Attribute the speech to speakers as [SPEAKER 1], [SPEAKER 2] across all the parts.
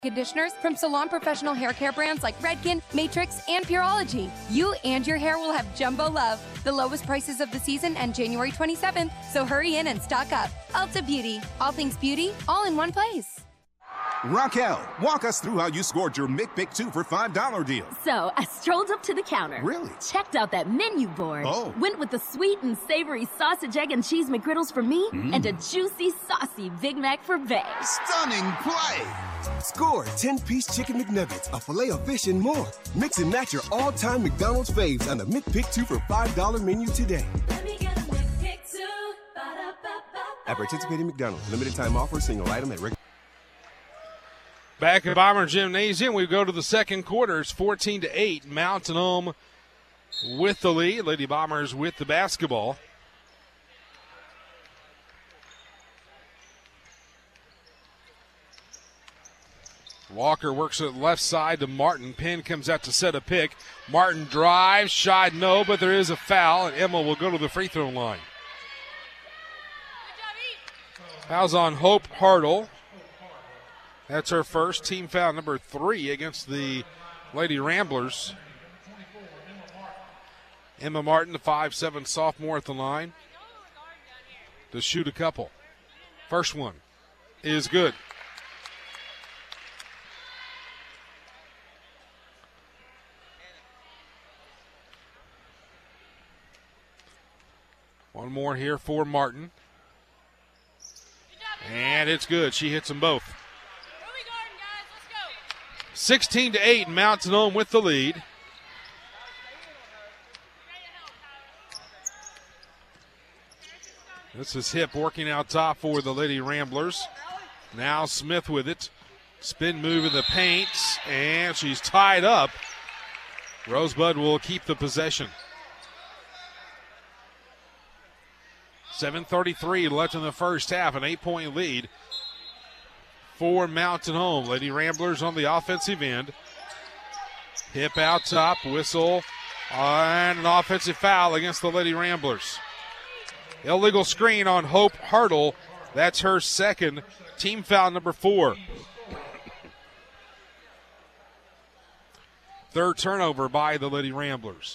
[SPEAKER 1] Conditioners from salon professional hair care brands like Redken, Matrix, and Pureology. You and your hair will have jumbo love. The lowest prices of the season end January 27th, so hurry in and stock up. Ulta Beauty. All things beauty, all in one place.
[SPEAKER 2] Raquel, walk us through how you scored your McPick 2 for $5 deal.
[SPEAKER 3] So, I strolled up to the counter.
[SPEAKER 2] Really?
[SPEAKER 3] Checked out that menu board.
[SPEAKER 2] Oh.
[SPEAKER 3] Went with the sweet and savory sausage, egg, and cheese McGriddles for me, and a juicy, saucy Big Mac for Bae.
[SPEAKER 2] Stunning play!
[SPEAKER 4] Score 10-piece chicken McNuggets, a filet of fish, and more. Mix and match your all-time McDonald's faves on the McPick 2 for $5 menu today.
[SPEAKER 5] Let me get a McPick 2. Ba-da-ba-ba-ba.
[SPEAKER 4] At participating McDonald's, limited time offer, single item at regular.
[SPEAKER 6] Back at Bomber Gymnasium, we go to the second quarter. It's 14-8. Mountain Home with the lead. Lady Bombers with the basketball. Walker works at the left side to Martin. Penn comes out to set a pick. Martin drives, shot no, but there is a foul, and Emma will go to the free throw line. Foul's on Hope Hartle. That's her first, team foul number 3 against the Lady Ramblers. Emma Martin, the 5'7" sophomore at the line, to shoot a couple. First one is good. One more here for Martin. And it's good. She hits them both. 16-8, Mountain Home with the lead. This is Hip working out top for the Lady Ramblers. Now Smith with it. Spin move in the paint, and she's tied up. Rosebud will keep the possession. 7:33 left in the first half, an 8-point lead for Mountain Home. Lady Ramblers on the offensive end. Hip out top, whistle, and an offensive foul against the Lady Ramblers. Illegal screen on Hope Hartle. That's her second, team foul number 4. Third turnover by the Lady Ramblers.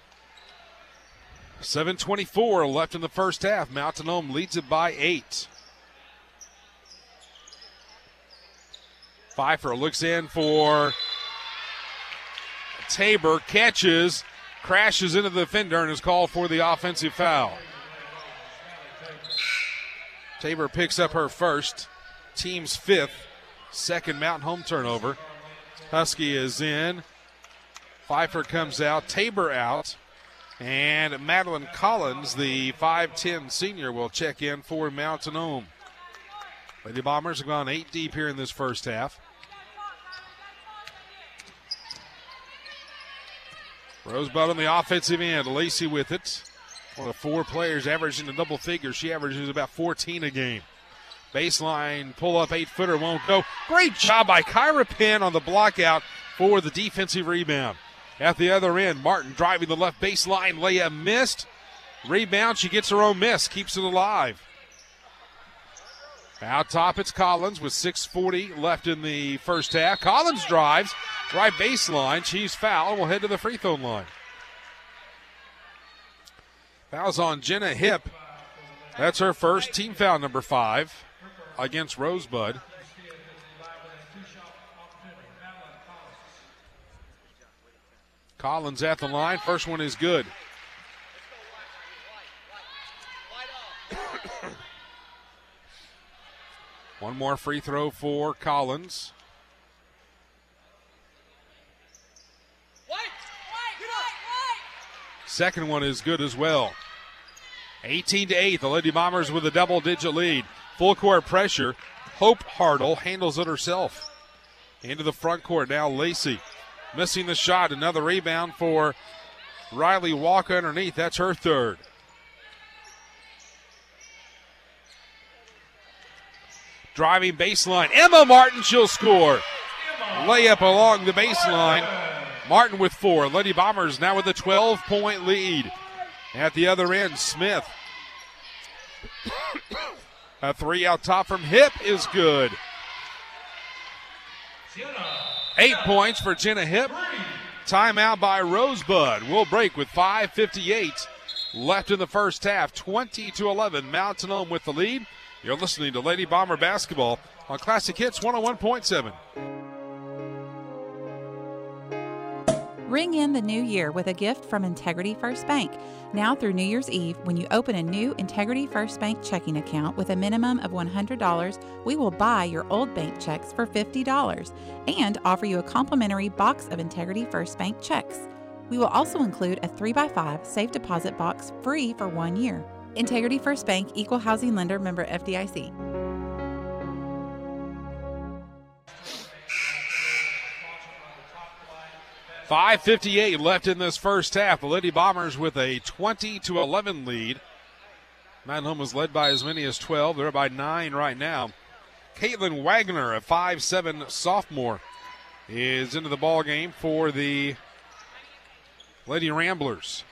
[SPEAKER 6] 7:24 left in the first half. Mountain Home leads it by 8. Pfeiffer looks in for Tabor, catches, crashes into the defender, and is called for the offensive foul. Tabor picks up her first, team's 5th, second Mountain Home turnover. Husky is in. Pfeiffer comes out, Tabor out, and Madeline Collins, the 5'10" senior, will check in for Mountain Home. Lady Bombers have gone 8 deep here in this first half. Rosebud on the offensive end. Lacey with it. One of 4 players averaging the double figures. She averages about 14 a game. Baseline pull-up 8-footer won't go. Great job by Kyra Penn on the block out for the defensive rebound. At the other end, Martin driving the left baseline. Layup missed. Rebound, she gets her own miss. Keeps it alive. Out top, it's Collins with 6:40 left in the first half. Collins drives, right baseline. She's fouled and will head to the free throw line. Foul's on Jenna Hip. That's her first, team foul number 5 against Rosebud. Collins at the line. First one is good. One more free throw for Collins. Second one is good as well. 18-8, the Lady Bombers with a double-digit lead. Full court pressure. Hope Hartle handles it herself. Into the front court now, Lacey. Missing the shot. Another rebound for Riley Walker underneath. That's her third. Driving baseline. Emma Martin, she'll score. Layup along the baseline. Martin with 4. Lady Bombers now with a 12-point lead. At the other end, Smith. A 3 out top from Hip is good. 8 points for Jenna Hip. Timeout by Rosebud. We'll break with 5:58 left in the first half. 20-11. Mountain Home with the lead. You're listening to Lady Bomber basketball on Classic Hits 101.7.
[SPEAKER 7] Ring in the new year with a gift from Integrity First Bank. Now through New Year's Eve, when you open a new Integrity First Bank checking account with a minimum of $100, we will buy your old bank checks for $50 and offer you a complimentary box of Integrity First Bank checks. We will also include a 3x5 safe deposit box free for 1 year. Integrity First Bank, Equal Housing Lender, member FDIC.
[SPEAKER 6] .558 left in this first half. The Lady Bombers with a 20-11 lead. Mountain Home was led by as many as 12. They're by 9 right now. Caitlin Wagner, a 5'7" sophomore, is into the ball game for the Lady Ramblers.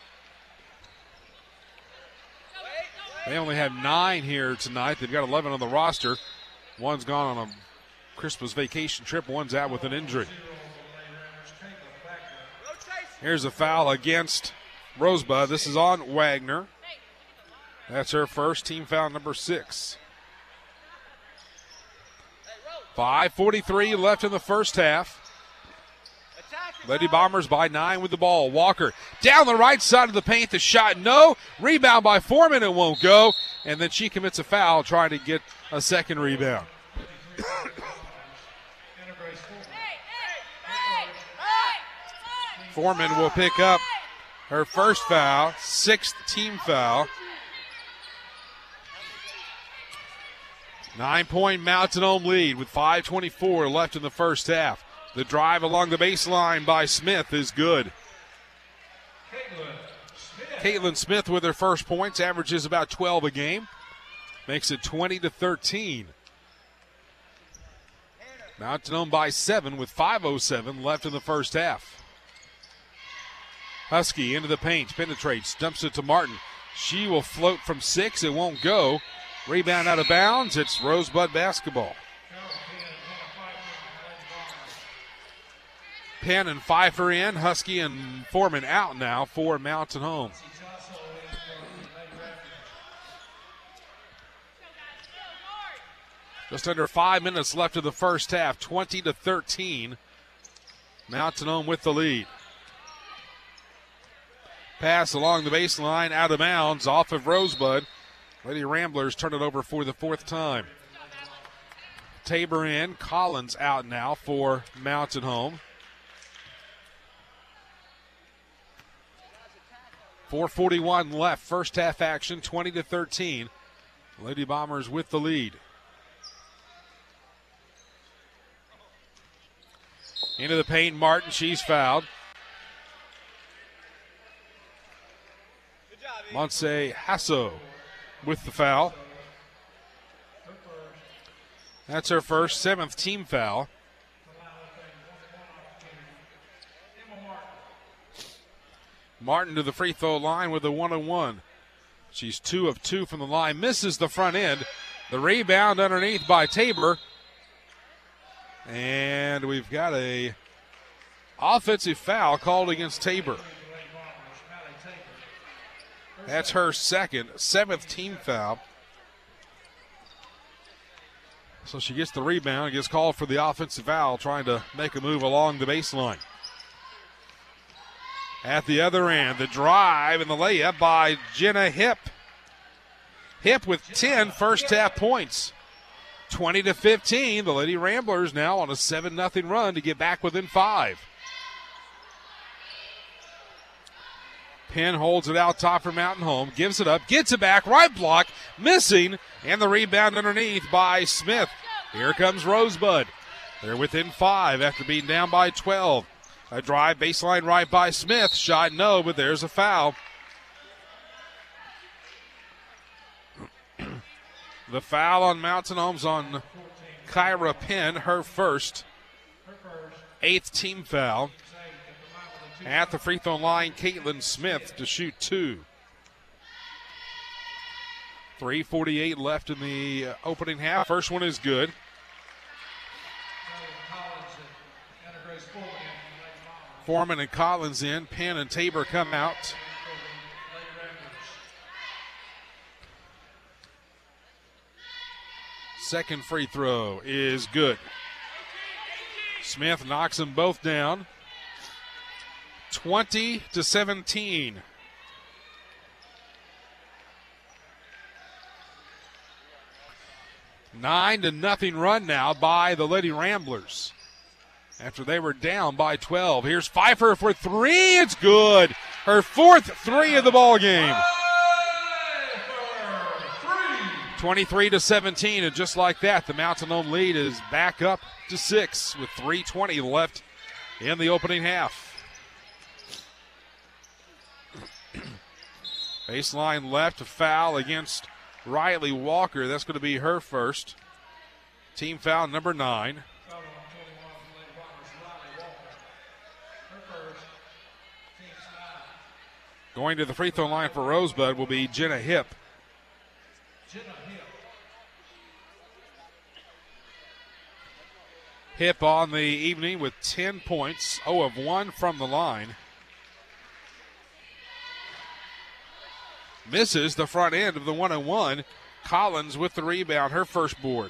[SPEAKER 6] They only have 9 here tonight. They've got 11 on the roster. One's gone on a Christmas vacation trip. One's out with an injury. Here's a foul against Rosebud. This is on Wagner. That's her first, team foul number 6. 5:43 left in the first half. Lady Bombers by 9 with the ball. Walker down the right side of the paint. The shot, no. Rebound by Foreman. It won't go. And then she commits a foul trying to get a second rebound. Foreman will pick up her first foul, 6th team foul. 9-point Mountain Home lead with 5:24 left in the first half. The drive along the baseline by Smith is good. Caitlin Smith with her first points, averages about 12 a game. Makes it 20-13. Mountain Home by 7 with 5:07 left in the first half. Husky into the paint, penetrates, dumps it to Martin. She will float from 6, it won't go. Rebound out of bounds, it's Rosebud basketball. Penn and Pfeiffer in, Husky and Foreman out now for Mountain Home. Just under 5 minutes left of the first half, 20-13. Mountain Home with the lead. Pass along the baseline, out of bounds, off of Rosebud. Lady Ramblers turn it over for the 4th time. Tabor in, Collins out now for Mountain Home. 4:41 left, first half action, 20-13. Lady Bombers with the lead. Into the paint, Martin, she's fouled. Montse Hasso with the foul. That's her first, 7th team foul. Martin to the free throw line with a 1-on-1. She's 2 of 2 from the line, misses the front end. The rebound underneath by Tabor. And we've got a offensive foul called against Tabor. That's her second, 7th team foul. So she gets the rebound, gets called for the offensive foul, trying to make a move along the baseline. At the other end, the drive and the layup by Jenna Hip. Hip with 10 first half points. 20-15, the Lady Ramblers now on a 7-0 run to get back within 5. Penn holds it out top for Mountain Home, gives it up, gets it back, right block, missing, and the rebound underneath by Smith. Here comes Rosebud. They're within 5 after being down by 12. A drive baseline right by Smith, shot no, but there's a foul. The foul on Mountain Home's on Kyra Penn, her first, 8th team foul. At the free throw line, Caitlin Smith to shoot 2. 3:48 left in the opening half. First one is good. Foreman and Collins in. Penn and Tabor come out. Second free throw is good. Smith knocks them both down. 20-17. Nine to nothing run now by the Lady Ramblers after they were down by 12. Here's Pfeiffer for three. It's good. Her fourth three of the ball game. 23-17, and just like that, the Mountain Home lead is back up to 6 with 3:20 left in the opening half. Baseline left, a foul against Riley Walker. That's going to be her first. Team foul number 9. Going to the free throw line for Rosebud will be Jenna Hipp. Hipp on the evening with 10 points, 0 of 1 from the line. Misses the front end of the 1-on-1. Collins with the rebound, her first board.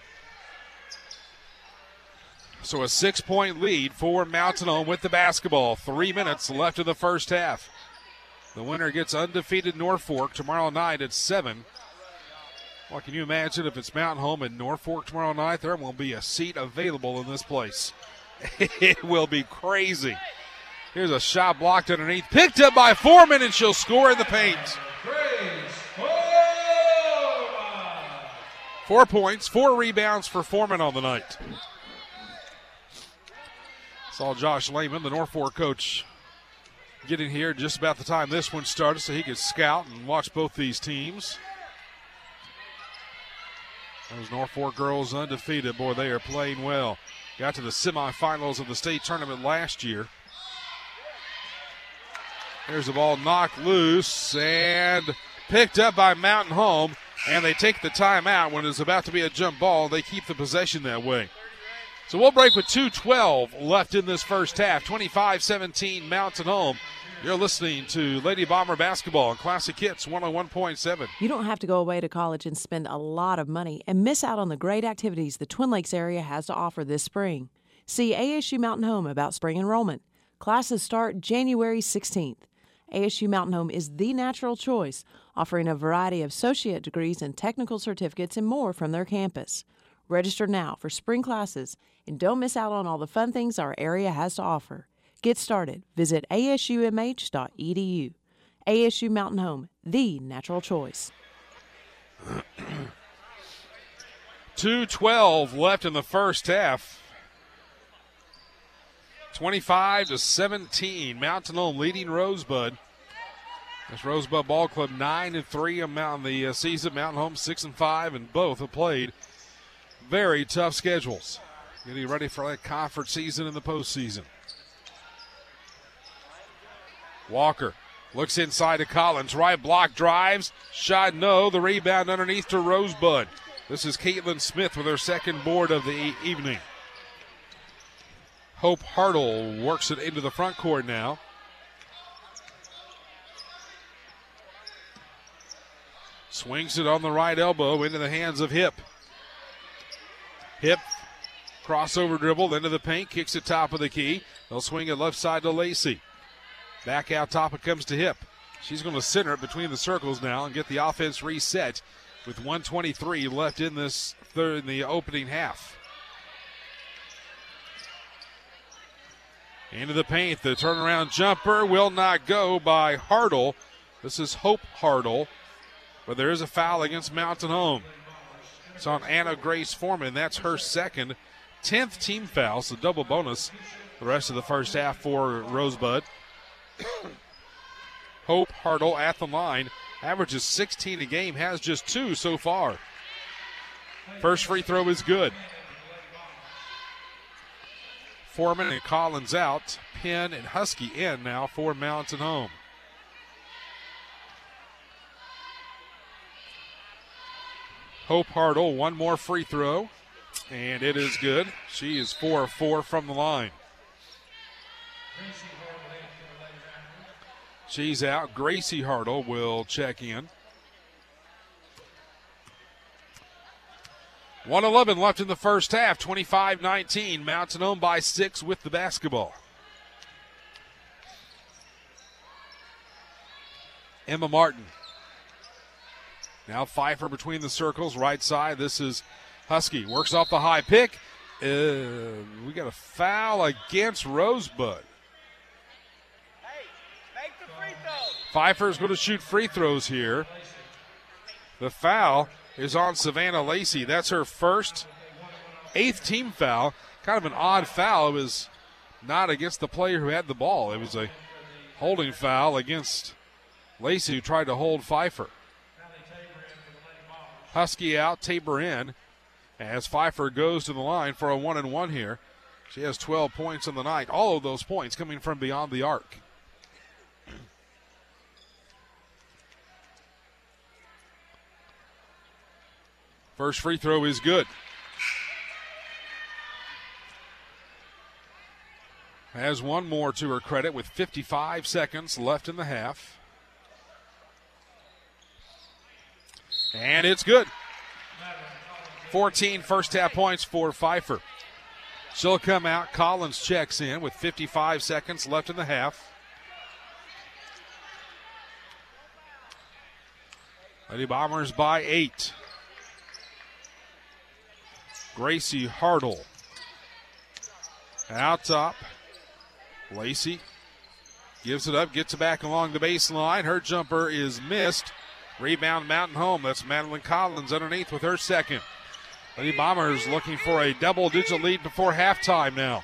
[SPEAKER 6] So a 6-point lead for Mountain Home with the basketball. 3 minutes left of the first half. The winner gets undefeated Norfolk tomorrow night at 7. Well, can you imagine if it's Mountain Home and Norfolk tomorrow night? There won't be a seat available in this place. It will be crazy. Here's a shot blocked underneath. Picked up by Foreman, and she'll score in the paint. 4 points, 4 rebounds for Foreman on the night. Saw Josh Lehman, the Norfolk coach, getting here just about the time this one started so he could scout and watch both these teams. Those Norfolk girls undefeated. Boy, they are playing well. Got to the semifinals of the state tournament last year. There's the ball knocked loose and picked up by Mountain Home, and they take the timeout when it's about to be a jump ball. They keep the possession that way. So we'll break with 2:12 left in this first half. 25-17 Mountain Home. You're listening to Lady Bomber Basketball on Classic Hits 101.7.
[SPEAKER 8] You don't have to go away to college and spend a lot of money and miss out on the great activities the Twin Lakes area has to offer this spring. See ASU Mountain Home about spring enrollment. Classes start January 16th. ASU Mountain Home is the natural choice, offering a variety of associate degrees and technical certificates and more from their campus. Register now for spring classes and don't miss out on all the fun things our area has to offer. Get started. Visit asumh.edu. ASU Mountain Home, the natural choice.
[SPEAKER 6] 2:12 left in the first half. 25-17. Mountain Home leading Rosebud. This Rosebud Ball Club 9-3 on the season. Mountain Home 6-5, and both have played very tough schedules. Getting ready for that conference season and the postseason. Walker looks inside to Collins. Right block, drives. Shot no. The rebound underneath to Rosebud. This is Caitlin Smith with her second board of the evening. Hope Hartle works it into the front court now. Swings it on the right elbow into the hands of Hipp. Hipp, crossover dribble into the paint, kicks it top of the key. They'll swing it left side to Lacey. Back out top it comes to Hipp. She's going to center it between the circles now and get the offense reset with 1:23 left in this in the opening half. Into the paint, the turnaround jumper will not go by Hartle. This is Hope Hartle, but there is a foul against Mountain Home. It's on Anna Grace Foreman. That's her second, 10th team foul, so double bonus the rest of the first half for Rosebud. Hope Hartle at the line, averages 16 a game, has just 2 so far. First free throw is good. Foreman and Collins out. Penn and Husky in now for Mountain Home. Hope Hartle, one more free throw, and it is good. She is 4 of 4 from the line. She's out. Gracie Hartle will check in. 1:11 left in the first half. 25-19. Mountain Home by 6 with the basketball. Emma Martin. Now Pfeiffer between the circles, right side. This is Husky. Works off the high pick. We got a foul against Rosebud. Pfeiffer's going to shoot free throws here. The foul is on Savannah Lacey. That's her first 8th team foul. Kind of an odd foul. It was not against the player who had the ball. It was a holding foul against Lacey, who tried to hold Pfeiffer. Husky out, Tabor in, as Pfeiffer goes to the line for a 1-and-1 here. She has 12 points on the night. All of those points coming from beyond the arc. First free throw is good. Has one more to her credit with 55 seconds left in the half. And it's good. 14 first half points for Pfeiffer. She'll come out. Collins checks in with 55 seconds left in the half. Lady Bombers by 8. Gracie Hartle. Out top. Lacey gives it up, gets it back along the baseline. Her jumper is missed. Rebound Mountain Home. That's Madeline Collins underneath with her second. Lady Bombers looking for a double-digit lead before halftime now.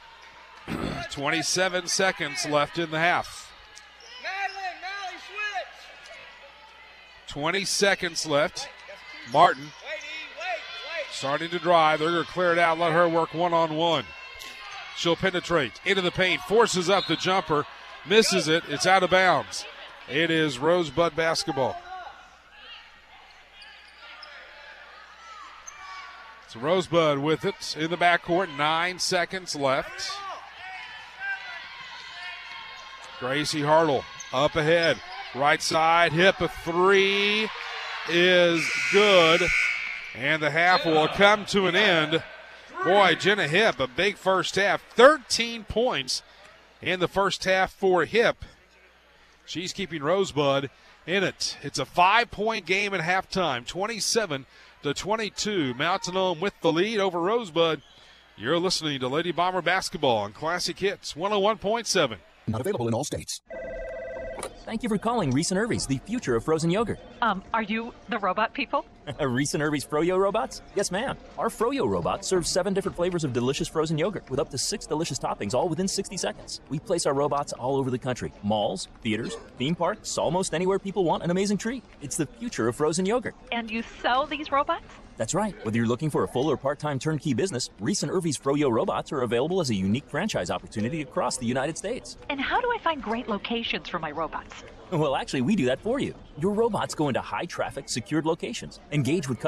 [SPEAKER 6] 27 seconds left in the half. 20 seconds left. Martin starting to drive. They're going to clear it out, let her work one-on-one. She'll penetrate into the paint, forces up the jumper, misses it. It's out of bounds. It is Rosebud basketball. So Rosebud with it in the backcourt. 9 seconds left. Gracie Hartle up ahead. Right side, hip, a three is good. And the half will come to an end. Boy, Jenna Hip, a big first half. 13 points in the first half for Hip. She's keeping Rosebud in it. It's a 5-point game at halftime. 27-22. Mountain Home with the lead over Rosebud. You're listening to Lady Bomber basketball on Classic Hits 101.7.
[SPEAKER 9] Not available in all states.
[SPEAKER 10] Thank you for calling Reese and Irvy's, the future of frozen yogurt.
[SPEAKER 11] Are you the robot people?
[SPEAKER 10] Reese and Irvy's Froyo robots? Yes, ma'am. Our Froyo robot serves 7 different flavors of delicious frozen yogurt with up to 6 delicious toppings, all within 60 seconds. We place our robots all over the country. Malls, theaters, theme parks, almost anywhere people want an amazing treat. It's the future of frozen yogurt.
[SPEAKER 11] And you sell these robots?
[SPEAKER 10] That's right. Whether you're looking for a full or part-time turnkey business, Reese and Irvy's Froyo robots are available as a unique franchise opportunity across the United States.
[SPEAKER 11] And how do I find great locations for my robots?
[SPEAKER 10] Well, actually, we do that for you. Your robots go into high-traffic, secured locations. Engage with